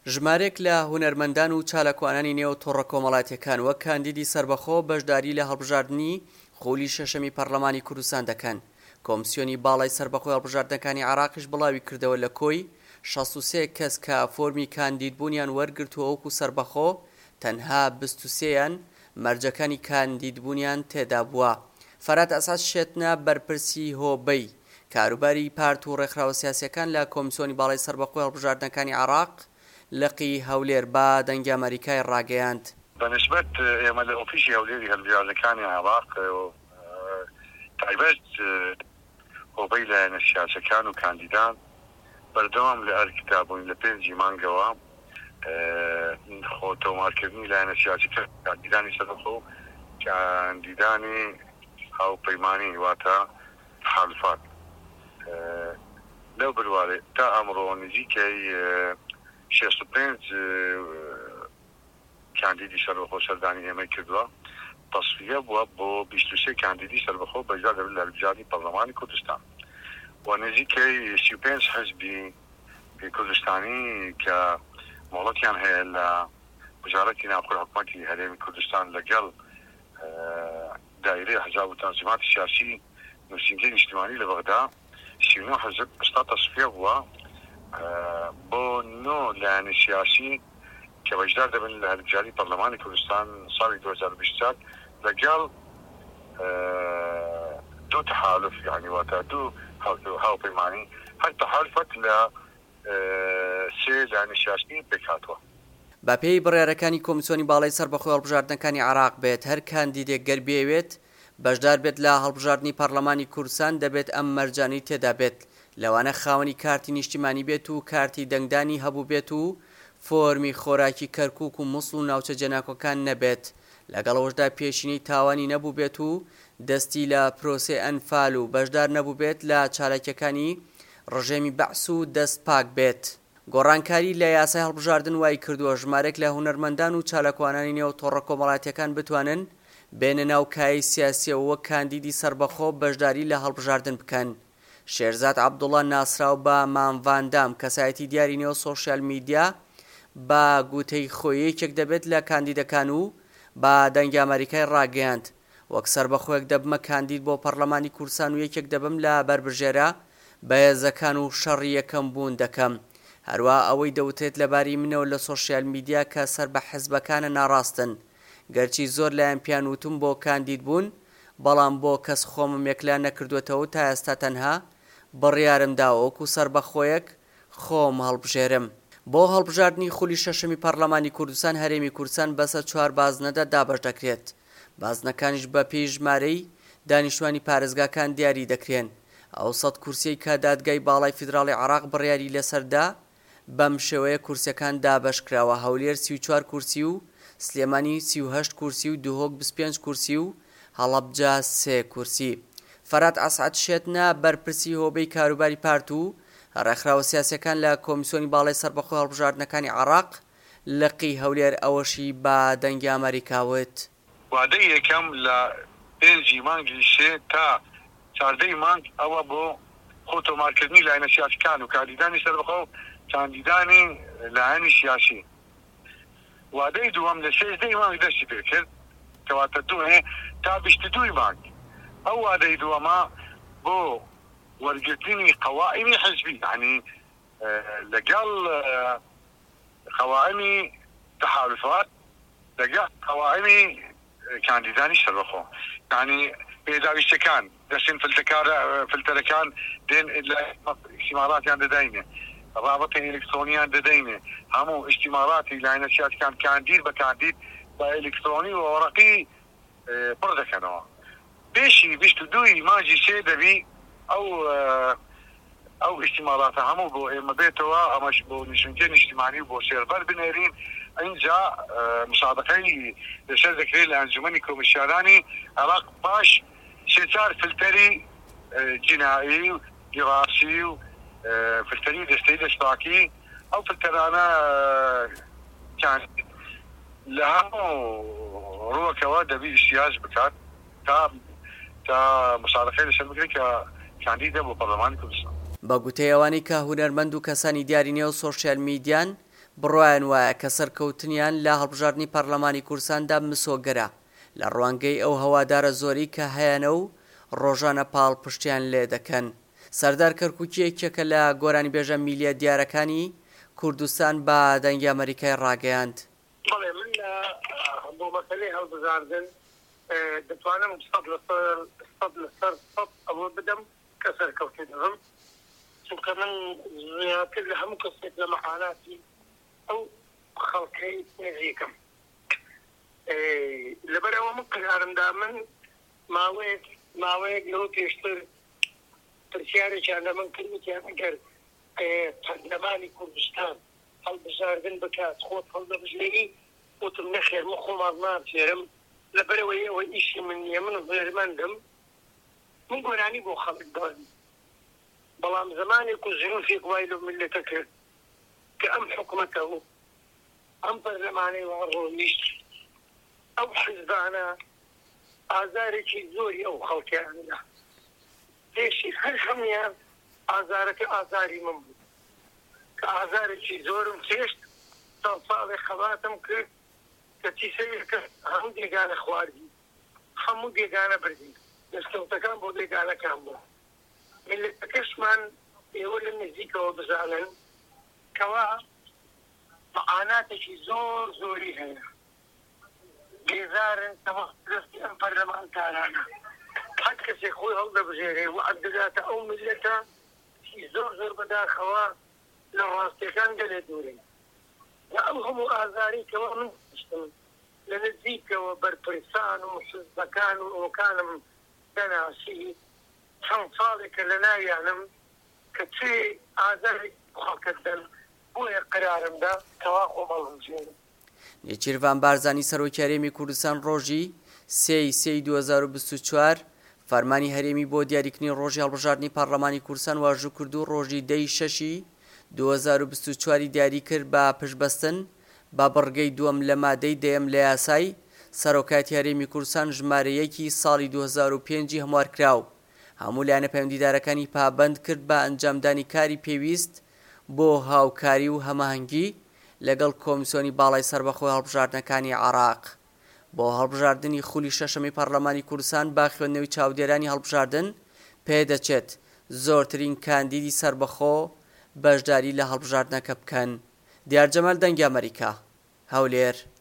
ژمارێک لە هونەرمەندان و چالاکوانانی نێو تۆڕە کۆمەڵاتیەکان وەک کاندیدی سەربەخۆ بەشداری لە هەڵبژاردننی خۆلی شەشەمی پەرلەمانی کوردستان دەکەن. کۆمسیۆنی باڵای سەربەخۆی هەڵبژاردنەکانی عێراقیش بڵاوی کردەوە لە کۆی 63 کەس کە فۆرمی کاندیدبوونیان وەرگرتووە وەکو سەربەخۆ تەنها 23یان مەرجەکانی کاندیدبوونیان تێدا بووە. فەرات ئەسعەد شێتنە بەرپرسی هۆبەی کاروباری پارت و ڕێکخراوە سیاسیەکان لە کۆمسیۆنی باڵای سەربەخۆی هەڵبژاردنەکانی عێراق لقی هەولێر بە دەنگی ئەمریکای ڕاگەیاند. بەنسبەت ئێمە لە ئۆفیسی هەولێری هەڵبژاردنەکانی عێراق تایبەت هۆبەی لایەنە سیاسیەکان و کاندیدان بەردەوام لە ئەرکتابووین لە پێنجی مانگەوە خۆ تۆمارکردنی لایەنە سیاسیەکان کاندیدانی سەربەخۆ کاندیدانی هاوپەیمانی واتە تحالفات لەو بروارێ تا ئەمڕۆ نزیکەی 65 کاندیدی سەربەخۆ سەردانی ئێمە کردووە. تەصفیە بووە بۆ 23 کاندیدی سەربەخۆ بەجار لە هەڵبژاردنی پەرلەمانی کوردستان و نزیکەی 35 حزبی کوردستانی کە مۆڵەتیان هەیە لە وزارەتی ناوخۆی حکوومەتی هەرێمی کوردستان لەگەڵ دایرەی ئەحزاب و تەنزیماتی سیاسی نووسینگەی نیشتیمانی لە بەغدا 39 حزب ئێستا تەصفیە بووە بۆ 9 لایەنە سیاسی کە بەشدار دەبن لە هەڵبژاردنی پەرلەمانی کوردستان ساڵی 2024 لەگەڵ دوو تحالف یعنی واتە دوو هاوپەیمانی هەر تحالفەت لە سێ لایەنە سیاسی پێکهاتووە. بە پێی بڕیارەکانی کۆمسیۆنی باڵای سەربەخۆی هەڵبژاردنەکانی عێراق بێت هەر کاندیدێک گەر بێوێت بەشدار بێت لە هەڵبژاردننی پەرلەمانی کوردستان دەبێت ئەم مەرجانی تێدا بێت، لەوانە خاوەنی کارتی نیشتیمانی بێت و کارتی دەنگدانی هەبوو بێت و فۆرمی خۆراکی کەرکووک و مووسڵ و ناوچە جەناکۆکان نەبێت، لەگەڵەوەشدا پێشینەی تاوانی نەبوو بێت و دەستی لە پرۆسێ ئەنفال و بەشدار نەبوو بێت لە چالاکیەکانی ڕژێمی بەعس و دەست پاک بێت. گۆڕانکاری لە یاسای هەڵبژاردن وای کردووە ژمارێک لە هونەرمەندان و چالاکوانانی نێو تۆڕە کۆمەڵاتیەکان بتوانن بێنە ناو کای سیاسیەوە وەک کاندیدی سەربەخۆ بەشداری لە هەڵبژاردن بکەن. شێرزاد عەبدوڵڵا ناسراو بە مانڤاندام کەسایەتی دیاری نێو سۆشیال میدیا بە گوتەی خۆی یەکێک دەبێت لە کاندیدەکان و بە دەنگی ئەمریکای ڕاگەیاند. وەک سەربەخۆیەک دەبمە کاندید بۆ پەرلەمانی کوردستان و یەکێک دەبم لە بەربژێرە بەهێزەکان و شەڕی یەکەم بوون دەکەم. هەروە ئەوەی دەوتێت لەباری منەوە لە سۆشیال میدیا کە سەر بە حیزبەکانە ناڕاستن، گەرچی زۆر لایەن پیان وتم بۆ کاندید بوون بەڵام بۆ کەس خۆمم یەکلا نەکردوێتەوە تا ئێستا تەنها بڕیارم داوە وەکو سەربەخۆیەک خۆم هەڵبژێرم. بۆ هەڵبژاردننی خولی شەشەمی پەرلەمانی کوردستان هەرێمی کوردستان بەسەر 4 بازنەدا دابەش دەکرێت. بازنەکانیش بە پێی ژمارەی دانیشتوانی پارێزگاکان دیاری دەکرێن. ئەو 100 کورسیەی کە دادگای باڵای فیدراڵی عێراق بڕیاری لەسەردا بەم شێوەیە کورسەکان دابەش کراوە. هەولێر 34 کورسی و سلێمانی 38 کورسی و دوهۆک 25 کورسی و هەڵەبجە 3 کورسی. فەرات ئەسعەد شێتنە بەرپرسی هۆبەی کاروباری پارت و ڕێکخراوە سیاسیەکان لە کۆمسیۆنی باڵای سەربەخۆی هەڵبژاردنەکانی عێراق لقی هەولێر ئەوەشی بە دەنگی ئەمریکاوت. وادەی یەکەم لە پێنجی مانگی شێ تا 14 مانگ ئەوە بۆ خۆ تۆمارکردنی لایەنە سیاسیەکان و کاندیدانی سەربەخۆ و کاندیدانی لایەنی سیاسی. وادەی دووەم لە 16 مانگ دەستی پێ کرد کەواتە دوێ تا 22 مانگ. ئەو وادەی دووەمە بۆ وەرگرتنی قەوائمی حزبی یعنی لەگەڵ قەوائمی تحالفات لەگەڵ قەوائمی کاندیدانی سەربەخۆ یعنی پێداویستەکان دەستین فلتەرەکان دێن لە ئیشتیماڵاتیان دەدەینێ رابطی ئێلکترۆنیان دەدەینێ هەموو ئیشتیماڵاتی لایەنە سیاسیەکان کاندید بە کاندید بە ئێلکترۆنی و وەرەقی پڕ دەکەنەوە. پێشی 22 مانگی سێ دەبی ئەو ئیشتیماڵاتە هەموو بۆ ئێمە بێتەوە ئەمەش بۆ نیشتیمانی نیشتیمانی و بۆ سێربەر بنێرین. اینجا مسابقەی لەسەر دەکرێت لە ئەنجومەنی کۆمیسیۆنانی عێراق باش 3-4 فلتەری جینایی و گیڕاسی و فلتەری دەستەی دەستپاکی ئەو فلتەرانە لە هەموو ڕووەکەوە دەبی ئیشتیاج بکات تا مسابقەی لەسەر بکرێت کە کاندیدە بۆ پەرلەمانی کوردستان. بە گوتەی ئەوانەی کە هونەرمەند و کەسانی دیاری نێو سۆشیال میدیان بڕوایان وایە کە سەرکەوتنیان لە هەڵبژاردننی پەرلەمانی کوردستاندا مسۆگەرە لە ڕوانگەی ئەو هەوادارە زۆری کە هەیەنە و ڕۆژانە پاڵ پشتیان لێ دەکەن. سەردار کەرکووکی یەکێکە لە گۆرانی بێژە میلیە دیارەکانی کوردستان بە دەنگی ئەمریکای ڕاگەیاند. بەڵێ من بۆ مەسەلەی هەڵبژاردن دەتوانم سەد لەسەر ئەوە بدەم کە سەرکەوتنی دەبم، چونکە من زیاتر لە هەموو کەسێک لە مەحالاتی ئەو خەڵکەی نزیکم. لەبەرەوە من قرارمدا من ماوەیەک لەوە پێشتر پرسیارێکیان لە من کردوتیان ئەگەر پەرلەمانی کوردستان هەڵبژاردن بکات خۆت هەڵدەبژێری، وتم نەخێر من خۆمان نابژێرم لەبەرەوە ئەوە ئیشی من نییە، من هێرمەندم، من گۆرانی بۆ خەڵک دادی. بەڵام زمانێک و ظروفێک وای لە میلەتە کرد کە ئەم حکومەتە و ئەم پەرلەمانەی ڕۆنیشت ئەو حیزبانە ئازارێکی زۆری ئەو خەڵکیاندا پێشی هەر هەمیان ئازارەکە ئازاری من بوو کە ئازارێکی زۆرم چێشت ساڵی خەباتم کرد کە چیسەیەکە هەموو دێگانە خواردی، هەموو دێگانە بردی، دەستکەوتەکان بۆ دێگانەکان بوو. ملەتەکەشمان ئێوە لە نزیکەوە بزانن کەوا مەعاناتێکی زۆری هەیە، بێزارن دەستی ئەم پەرلەمانتارانە هەر کەسێک خۆی هەڵدەبژێرێ و عەددەداتە ئەو ملەتە زۆر بەداخەوە لە ڕاستیەکان گەلێ دوورێ. ئەو هەموو ئازاری کەەوە من شتم لە نزیکەوە بەرپرسان و حزبەکان و ئەوکانم دەناسی چەند ساڵێکە لە ناویانم کە چێ ئازاری خەڵکەدەن بۆیە قرارمدا کەوا خۆمەڵبژێرم. نێچیروان بارزانی سەرۆکی هەرێمی کوردستان ڕۆژی 3/2024 فەرمانی هەرێمی بۆ دیاریکردنی ڕۆژی هەڵبژاردننی پەرلەمانی کوردستان واژوو کرد و ڕۆژی 10/6/2024 دیاری کرد بە پشتبەستن بە بڕگەی دووەم لە مادەی دەیەم لە یاسای سەرۆکاتی هەرێمی کوردستان ژمارەیەکی ساڵی 2005 هەموارکراو. هەموو لایەنە پەیوەندیدارەکانی پابەند کرد بە ئەنجامدانی کاری پێویست بۆ هاوکاری و هەماهەنگی لەگەڵ کۆمیسیۆنی باڵای سەربەخۆی هەڵبژاردنەکانی عێراق بۆ هەڵبژاردننی خولی شەشەمی پەرلەمانی کوردستان با خوێندنەوەی چاودێرانی هەڵبژاردن پێدەچێت زۆرترین کاندیدی سەربەخۆ بەشداری لە هەڵبژاردنەکە بکەن. دیارجەمال دەنگی ئەمریکا، هەولێر.